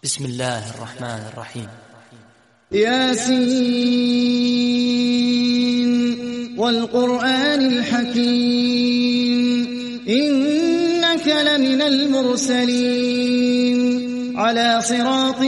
بسم الله الرحمن الرحيم. ياسين والقرآن الحكيم إنك لمن المرسلين على صراط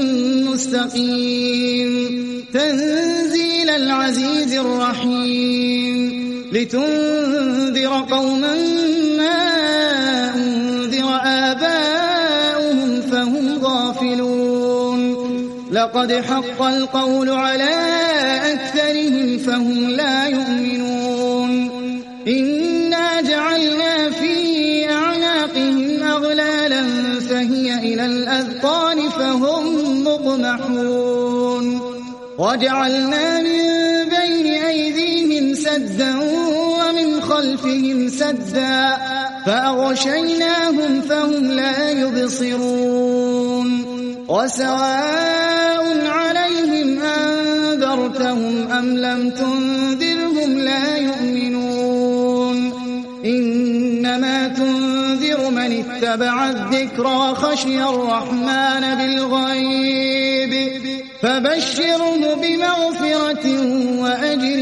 مستقيم تنزيل العزيز الرحيم لتنذر قوما ما أنذر آباؤهم فهم غافلون لقد حق القول على أكثرهم فهم لا يؤمنون إنا جعلنا في أعناقهم أغلالا فهي إلى الأذقان فهم مقمحون وجعلنا من بين أيديهم سدا ومن خلفهم سدا فأغشيناهم فهم لا يبصرون وسواء عليهم أنذرتهم أم لم تنذرهم لا يؤمنون إنما تنذر من اتبع الذكر وخشي الرحمن بالغيب فبشره بمغفرة وأجر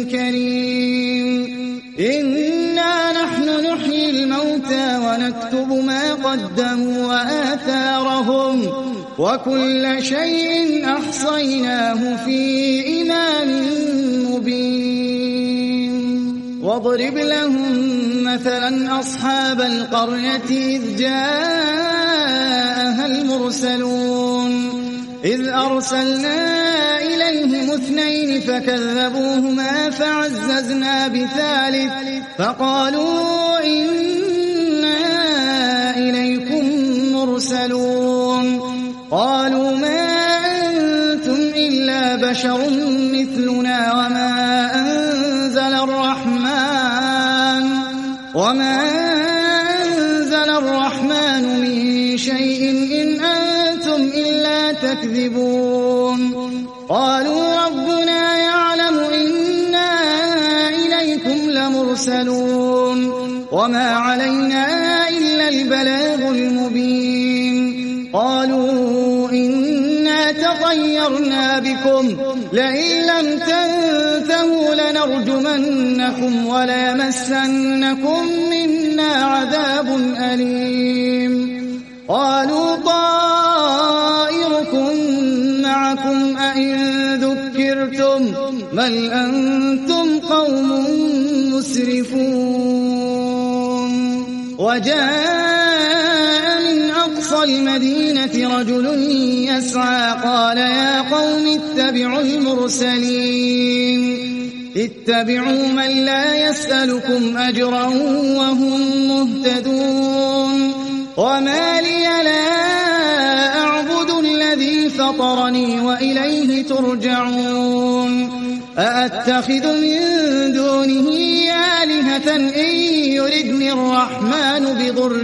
كريم إنا نحن نحيي الموتى ونكتب ما قدموا وآثارهم وكل شيء أحصيناه في إمام مبين واضرب لهم مثلا أصحاب القرية إذ جاءها المرسلون إذ أرسلنا إليهم 2 فكذبوهما فعززنا بثالث فقالوا إنا إليكم مرسلون قالوا ما أنتم إلا بشر مثلنا وما أنزل الرحمن من شيء إن أنتم إلا تكذبون قالوا ربنا يعلم إنا إليكم لمرسلون وما علينا إلا البلاغ المبين قالوا إنا تطيرنا بكم لئن لم تنتهوا لنرجمنكم وليمسنكم منا عذاب أليم قالوا طائركم معكم أئن ذكرتم بل أنتم قوم مسرفون وجاء من أقصى المدينة رجل يسعى قال يا قوم اتبعوا المرسلين اتبعوا من لا يسألكم أجرا وهم مهتدون وما لي لا أعبد الذي فطرني وإليه ترجعون أأتخذ من دونه آلهة إن يردني الرحمن بضر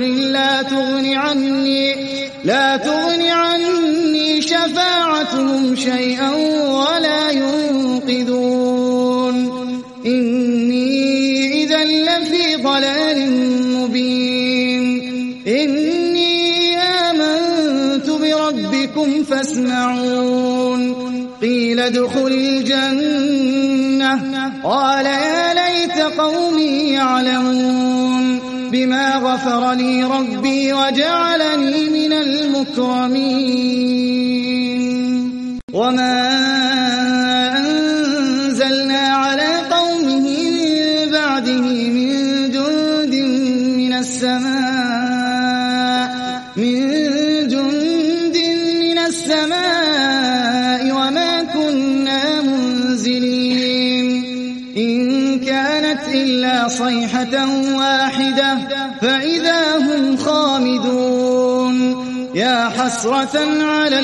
لا تغني عني شفاعتهم شيئا ولا ينقذون إني إذا لفي ضلال مبين إني آمنت بربكم فاسمعون قيل ادخل الجنة قال يا ليت قومي يعلمون بما غفر لي ربي وجعلني من المكرمين وما أنزلنا على قومه من بعده من جند من السماء وما كنا منزلين إن كانت إلا صيحة واحدة فإذا هم خامدون يا حسرة على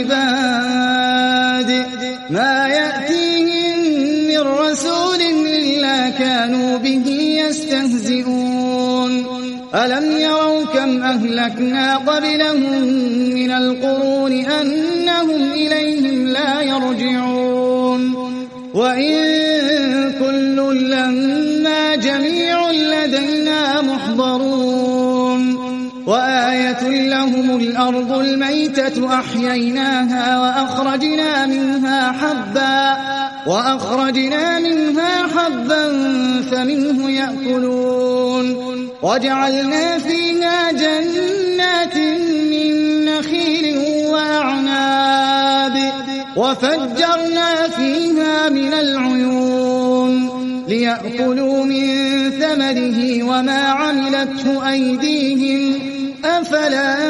العباد ما يأتيهم من رسول إلا كانوا به يستهزئون ألم يروا كم أهلكنا قبلهم من القرون أنهم إليهم لا يرجعون وإن كل لما جميع لدينا محضرون وآية وآية لهم الأرض الميتة أحييناها وأخرجنا منها حبا فمنه يأكلون وجعلنا فيها جنات من نخيل وأعناب وفجرنا فيها من العيون ليأكلوا من ثمره وما عملته أيديهم أفلا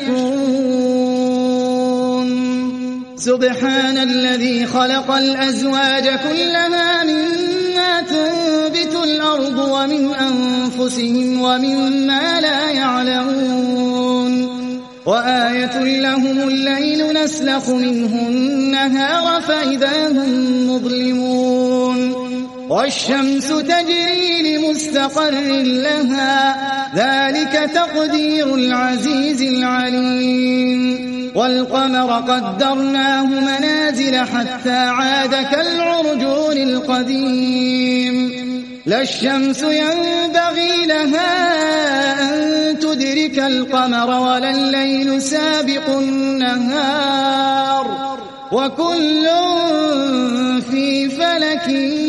يشكرون سبحان الذي خلق الأزواج كلها مما تنبت الأرض ومن أنفسهم ومما لا يعلمون وآية لهم الليل نسلخ منه النهار فإذا هم مظلمون والشمس تجري لمستقر لها ذلك تقدير العزيز العليم والقمر قدرناه منازل حتى عاد كالعرجون القديم لا الشمس ينبغي لها أن تدرك القمر ولا الليل سابق النهار وكل في فلك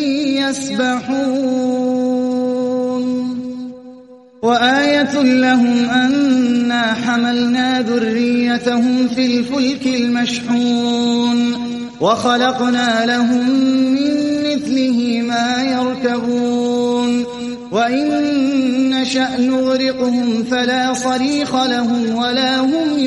يسبحون وآية لهم أنا حملنا ذريتهم في الفلك المشحون وخلقنا لهم من مثله ما يركبون وإن نشأ نغرقهم فلا صريخ لهم ولا هم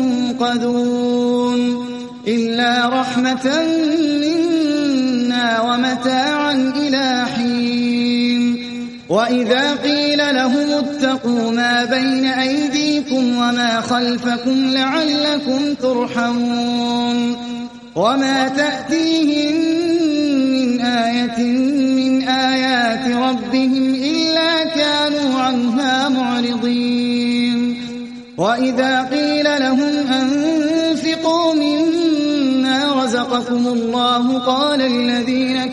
ينقذون إلا رحمة منا ومتاعا إلى حين وإذا قيل لهم اتقوا ما بين أيديكم وما خلفكم لعلكم ترحمون وما تأتيهم من آية من آيات ربهم إلا كانوا عنها معرضين وإذا قيل لهم أنفقوا مما رزقكم الله قال الذين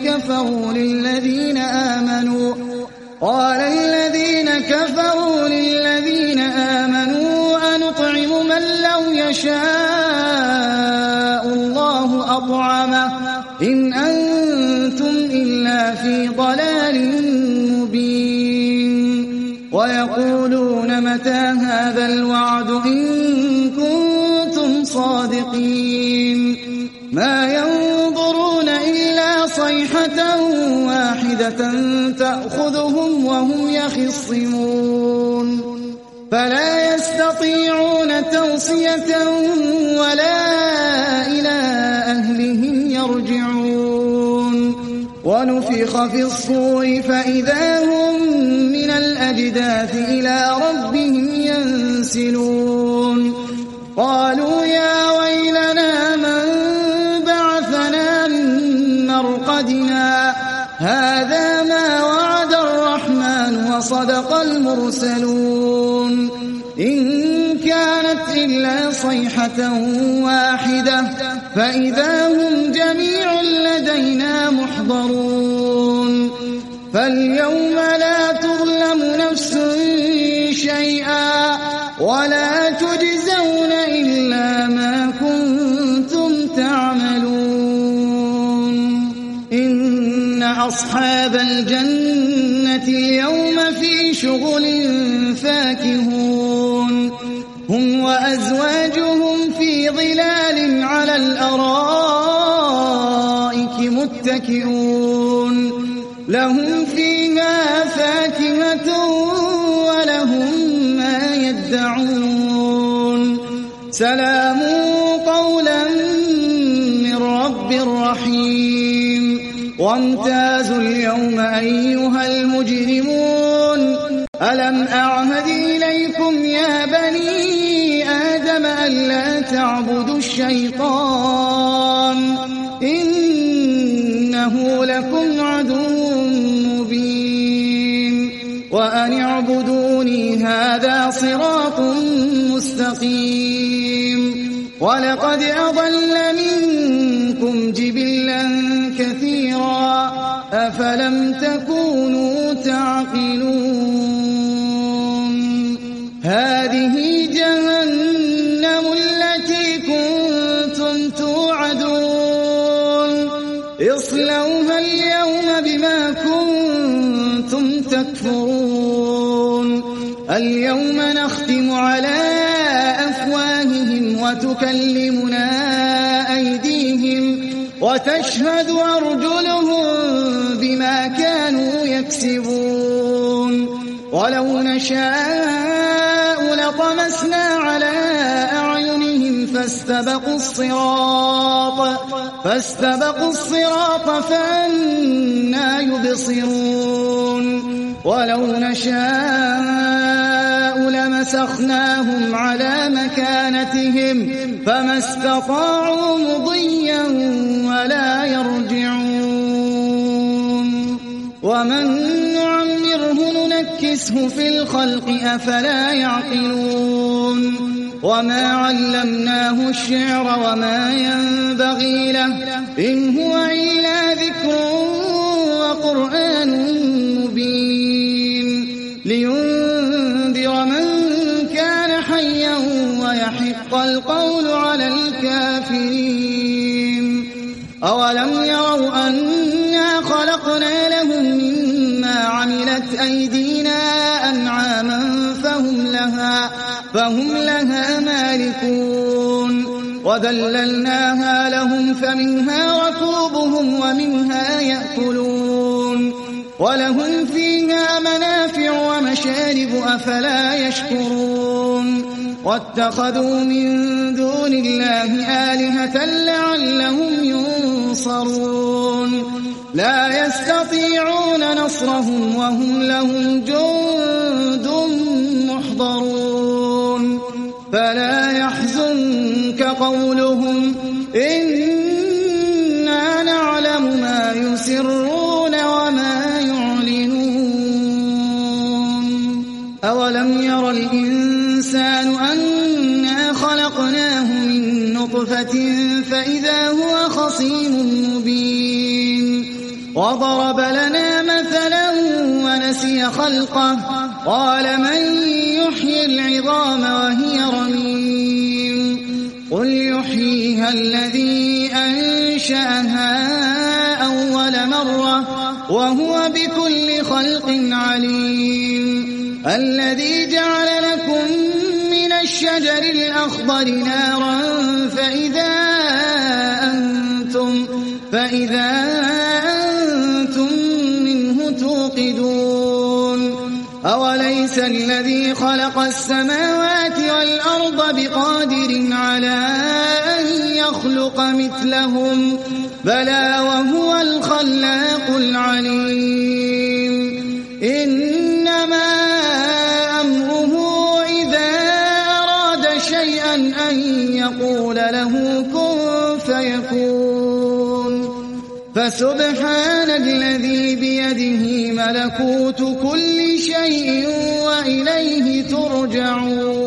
كفروا للذين آمنوا أنطعم من لو يشاء الله أطعمه إن أنتم إلا في ضلال مبين ويقولون متى هذا الوعد إن كنتم صادقين ما ينظرون إلا صيحة واحدة تأخذهم وهم يخصمون فلا يستطيعون توصية ولا إلى أهلهم يرجعون ونفخ في الصور فإذا هم من الأجداث إلى ربهم ينسلون قالوا يا ويلنا من بعثنا من مرقدنا هذا ما وعد الرحمن وصدق المرسلون إن كانت إلا صيحة واحدة فإذا هم جميع لدينا محضرون فاليوم لا تظلم نفس شيئا ولا تجزون إلا ما كنتم تعملون إن أصحاب الجنة اليوم في شغل فاكهون هم وأزواجهم في ظلال على الأرائك متكئون لهم فيها فاكهة ولهم ما يدعون سلام قولا من رب رحيم وامتازوا اليوم أيها المجرمون ألم أعهد إليكم يا بني آدم ألا تعبدوا الشيطان إنه لكم عدو مبين وأن اعبدوني هذا صراط مستقيم ولقد أضل منكم جبلا كثيرا أفلم تكونوا تعقلون هذه جهنم اصلوها اليوم بما كنتم تكفرون اليوم نختم على أفواههم وتكلمنا أيديهم وتشهد أرجلهم بما كانوا يكسبون ولو نشاء لطمسنا على أعينهم فاستبقوا الصراط فأنى يبصرون ولو نشاء لمسخناهم على مكانتهم فما استطاعوا مضيا ولا يرجعون ومن نعمره ننكسه في الخلق أفلا يعقلون وما علمناه الشعر وما ينبغي له إن هو إلا ذكر وقرآن مبين لينذر من كان حيا ويحق القول على الكافرين أولم يروا أنا خلقنا لهم مما عملت أيدينا أنعاما فهم لها مالكون وذللناها لهم فمنها ركوبهم ومنها يأكلون ولهم فيها منافع ومشارب أفلا يشكرون واتخذوا من دون الله آلهة لعلهم ينصرون لا يستطيعون نصرهم وهم لهم جند محضرون فلا يحزنك قولهم إنا نعلم ما يسرون وما يعلنون أولم ير الإنسان أنا خلقناه من نطفة فإذا هو خصيم مبين وضرب لنا مثلا ونسي خلقه قال من يحيي العظام وهي رميم قل يحييها الذي أنشأها أول مرة وهو بكل خلق عليم الذي جعل لكم من الشجر الأخضر نارا فإذا أنتم منه توقدون أوليس الذي خلق السماوات والأرض بقادر على أن يخلق مثلهم بلى وهو الخلاق العليم إنما أمره إذا أراد شيئا أن يقول له كن فيكون فسبحان الذي بيده ملكوت كل شيء وإليه ترجعون